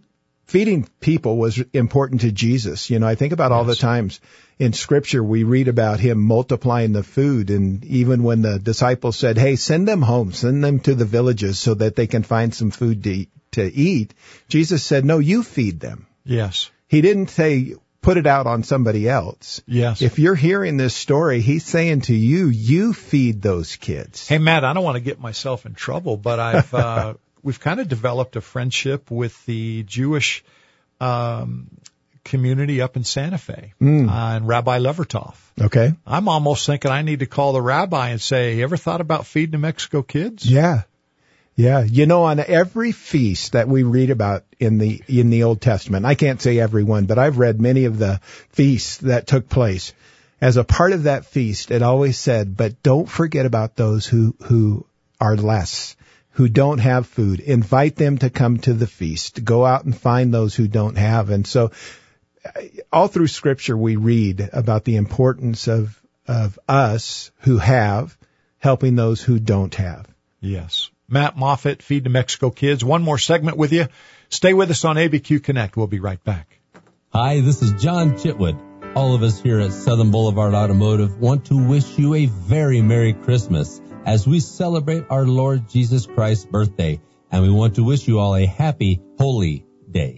feeding people was important to Jesus. You know, I think about all the times in Scripture we read about him multiplying the food, and even when the disciples said, hey, send them home, send them to the villages so that they can find some food to eat, to eat, Jesus said, no, you feed them. Yes. He didn't say, put it out on somebody else. Yes. If you're hearing this story, he's saying to you, you feed those kids. Hey, Matt, I don't want to get myself in trouble, but I've, uh, we've kind of developed a friendship with the Jewish, um, community up in Santa Fe, Mm. uh, and Rabbi Levertov. Okay. I'm almost thinking I need to call the rabbi and say, you ever thought about feeding the Mexico kids? Yeah. Yeah. You know, on every feast that we read about in the, in the Old Testament, I can't say every one, but I've read many of the feasts that took place. As a part of that feast, it always said, but don't forget about those who, who are less, who don't have food. Invite them to come to the feast. Go out and find those who don't have. And so all through Scripture, we read about the importance of, of us who have helping those who don't have. Yes. Matt Moffat, Feed the Mexico Kids. One more segment with you. Stay with us on A B Q Connect. We'll be right back. Hi, this is John Chitwood. All of us here at Southern Boulevard Automotive want to wish you a very Merry Christmas as we celebrate our Lord Jesus Christ's birthday. And we want to wish you all a happy, holy day.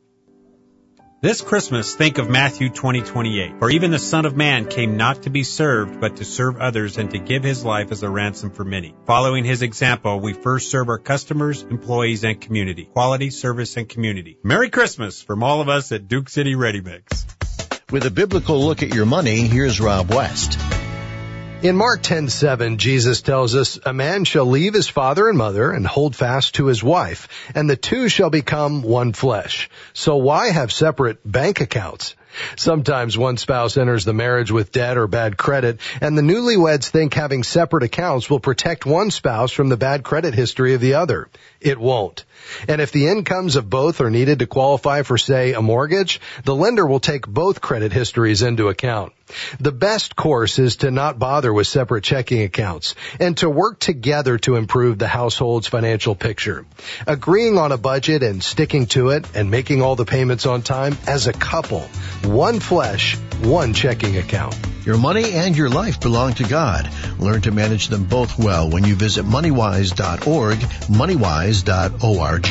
This Christmas, think of Matthew twenty twenty-eight. For even the Son of Man came not to be served, but to serve others and to give his life as a ransom for many. Following his example, we first serve our customers, employees, and community. Quality, service, and community. Merry Christmas from all of us at Duke City Ready Mix. With a biblical look at your money, here's Rob West. In Mark ten seven, Jesus tells us, a man shall leave his father and mother and hold fast to his wife, and the two shall become one flesh. So why have separate bank accounts? Sometimes one spouse enters the marriage with debt or bad credit, and the newlyweds think having separate accounts will protect one spouse from the bad credit history of the other. It won't. And if the incomes of both are needed to qualify for, say, a mortgage, the lender will take both credit histories into account. The best course is to not bother with separate checking accounts and to work together to improve the household's financial picture. Agreeing on a budget and sticking to it and making all the payments on time as a couple. One flesh, one checking account. Your money and your life belong to God. Learn to manage them both well when you visit moneywise dot org, moneywise dot org.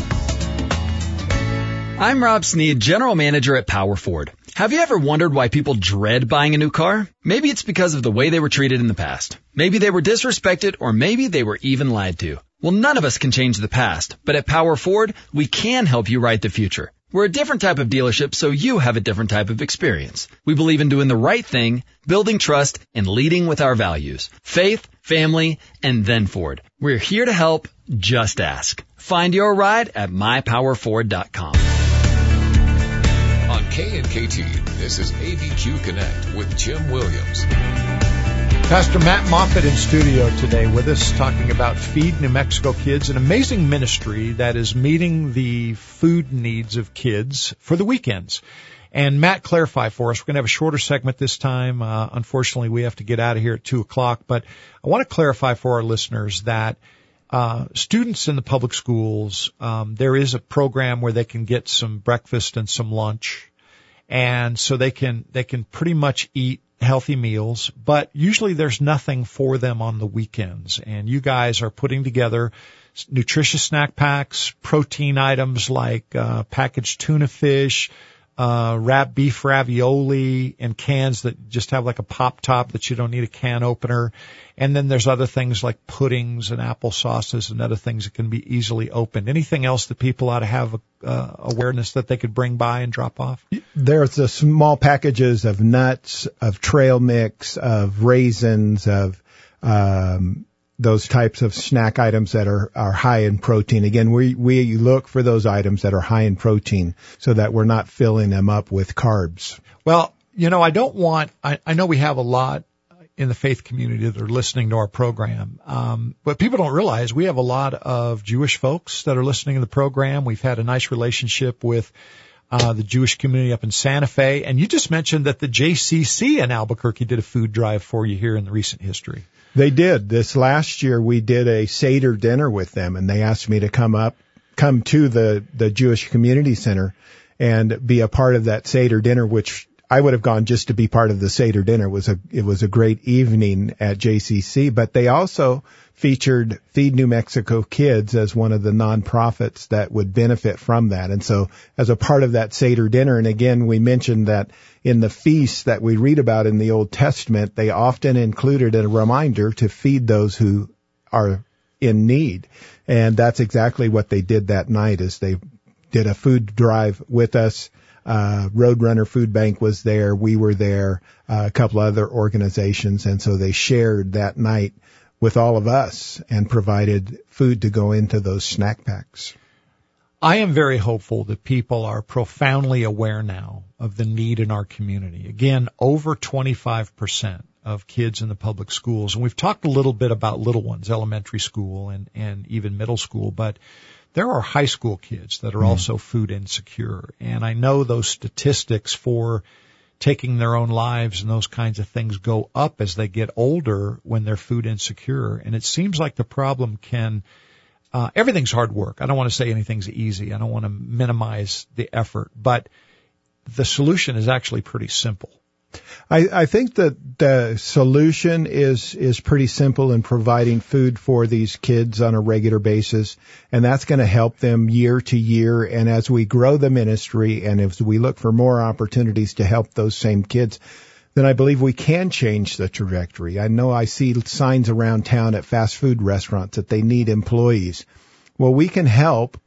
I'm Rob Sneed, General Manager at Power Ford. Have you ever wondered why people dread buying a new car? Maybe it's because of the way they were treated in the past. Maybe they were disrespected, or maybe they were even lied to. Well, none of us can change the past, but at Power Ford, we can help you write the future. We're a different type of dealership, so you have a different type of experience. We believe in doing the right thing, building trust, and leading with our values. Faith, family, and then Ford. We're here to help. Just ask. Find your ride at my power ford dot com. On K and K T, this is A B Q Connect with Jim Williams. Pastor Matt Moffat in studio today with us talking about Feed New Mexico Kids, an amazing ministry that is meeting the food needs of kids for the weekends. And Matt, clarify for us. We're going to have a shorter segment this time. Uh, unfortunately, we have to get out of here at two o'clock. But I want to clarify for our listeners that uh students in the public schools, um there is a program where they can get some breakfast and some lunch. And so they can they can pretty much eat healthy meals, but usually there's nothing for them on the weekends. And you guys are putting together nutritious snack packs, protein items like uh packaged tuna fish, uh wrapped beef ravioli in cans that just have like a pop top that you don't need a can opener. And then there's other things like puddings and apple sauces and other things that can be easily opened. Anything else that people ought to have uh, awareness that they could bring by and drop off? There's the small packages of nuts, of trail mix, of raisins, of um those types of snack items that are, are high in protein. Again, we, we look for those items that are high in protein so that we're not filling them up with carbs. Well, you know, I don't want, I, I know we have a lot in the faith community that are listening to our program. Um, but people don't realize we have a lot of Jewish folks that are listening to the program. We've had a nice relationship with uh the Jewish community up in Santa Fe. And you just mentioned that the J C C in Albuquerque did a food drive for you here in the recent history. They did. This last year we did a Seder dinner with them, and they asked me to come up come to the, the Jewish Community Center and be a part of that Seder dinner, which I would have gone just to be part of the Seder dinner. It was a, it was a great evening at J C C, but they also featured Feed New Mexico Kids as one of the nonprofits that would benefit from that. And so as a part of that Seder dinner, and again, we mentioned that in the feasts that we read about in the Old Testament, they often included a reminder to feed those who are in need. And that's exactly what they did that night, is they did a food drive with us. Uh, Roadrunner Food Bank was there. We were there, uh, a couple other organizations. And so they shared that night with all of us and provided food to go into those snack packs. I am very hopeful that people are profoundly aware now of the need in our community. Again, over twenty-five percent of kids in the public schools, and we've talked a little bit about little ones, elementary school and, and even middle school, but there are high school kids that are mm. also food insecure. And I know those statistics for taking their own lives and those kinds of things go up as they get older when they're food insecure. And it seems like the problem can, uh, everything's hard work. I don't want to say anything's easy. I don't want to minimize the effort, but the solution is actually pretty simple. I, I think that the solution is, is pretty simple in providing food for these kids on a regular basis, and that's going to help them year to year. And as we grow the ministry and as we look for more opportunities to help those same kids, then I believe we can change the trajectory. I know I see signs around town at fast food restaurants that they need employees. Well, we can help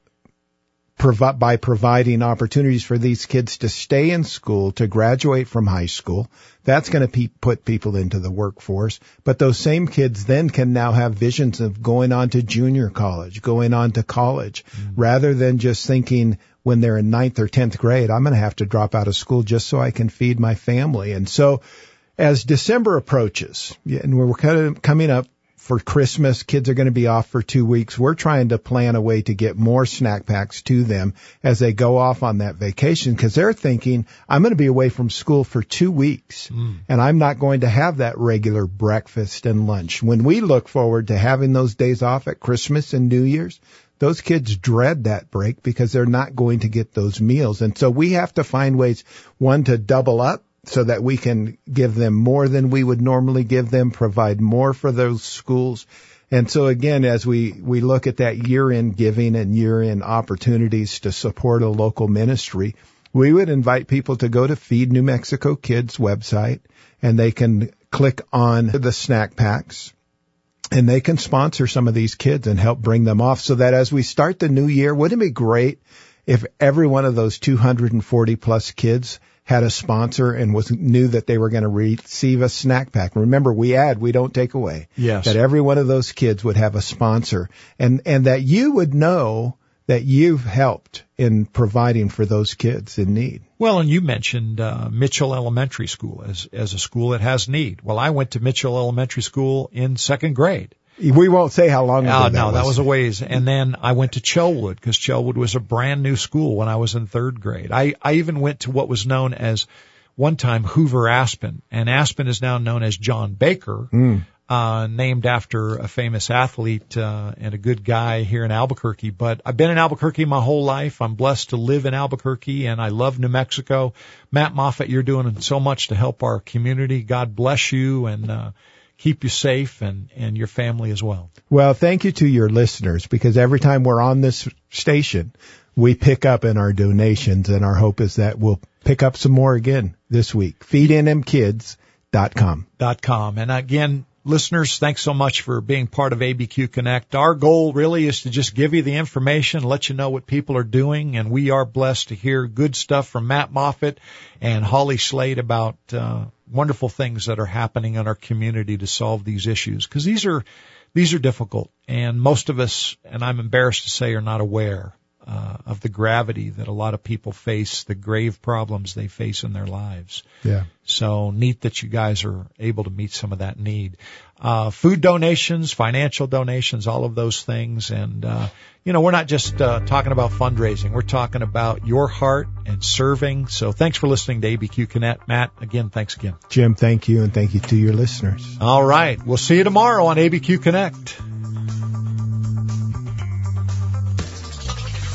Provi- by providing opportunities for these kids to stay in school, to graduate from high school. That's going to pe- put people into the workforce. But those same kids then can now have visions of going on to junior college, going on to college, mm-hmm. rather than just thinking when they're in ninth or tenth grade, I'm going to have to drop out of school just so I can feed my family. And so as December approaches, and we're kind of coming up for Christmas, kids are going to be off for two weeks. We're trying to plan a way to get more snack packs to them as they go off on that vacation, because they're thinking, I'm going to be away from school for two weeks, mm. and I'm not going to have that regular breakfast and lunch. When we look forward to having those days off at Christmas and New Year's, those kids dread that break because they're not going to get those meals. And so we have to find ways, one, to double up, so that we can give them more than we would normally give them, provide more for those schools. And so again, as we, we look at that year-end giving and year-end opportunities to support a local ministry, we would invite people to go to Feed New Mexico Kids website, and they can click on the snack packs, and they can sponsor some of these kids and help bring them off, so that as we start the new year, wouldn't it be great if every one of those two hundred forty plus kids had a sponsor and was knew that they were going to receive a snack pack? Remember, we add, we don't take away. Yes. That every one of those kids would have a sponsor, and and that you would know that you've helped in providing for those kids in need. Well, and you mentioned uh, Mitchell Elementary School as as a school that has need. Well, I went to Mitchell Elementary School in second grade. We won't say how long ago uh, that no, was. that was a ways. And then I went to Chelwood, because Chelwood was a brand new school when I was in third grade. I, I even went to what was known as, one time, Hoover Aspen. And Aspen is now known as John Baker, mm. uh, named after a famous athlete uh, and a good guy here in Albuquerque. But I've been in Albuquerque my whole life. I'm blessed to live in Albuquerque, and I love New Mexico. Matt Moffat, you're doing so much to help our community. God bless you, and uh keep you safe, and, and your family as well. Well, thank you to your listeners, because every time we're on this station, we pick up in our donations, and our hope is that we'll pick up some more again this week. feed n m kids dot com. Dot com. And again, listeners, thanks so much for being part of A B Q Connect. Our goal really is to just give you the information, let you know what people are doing, and we are blessed to hear good stuff from Matt Moffat and Holly Slade about uh wonderful things that are happening in our community to solve these issues, because these are these are difficult, and most of us, and I'm embarrassed to say, are not aware uh, of the gravity that a lot of people face, the grave problems they face in their lives. Yeah. So neat that you guys are able to meet some of that need. Uh, food donations, financial donations, all of those things. And, uh, you know, we're not just uh, talking about fundraising. We're talking about your heart and serving. So thanks for listening to A B Q Connect. Matt, again, thanks again. Jim, thank you, and thank you to your listeners. All right. We'll see you tomorrow on A B Q Connect.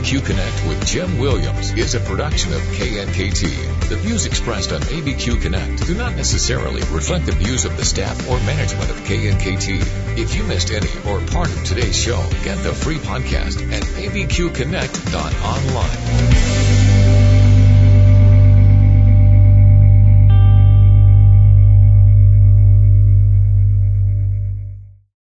Q Connect with Jim Williams is a production of K N K T. The views expressed on A B Q Connect do not necessarily reflect the views of the staff or management of K N K T. If you missed any or part of today's show, get the free podcast at a b q connect dot online.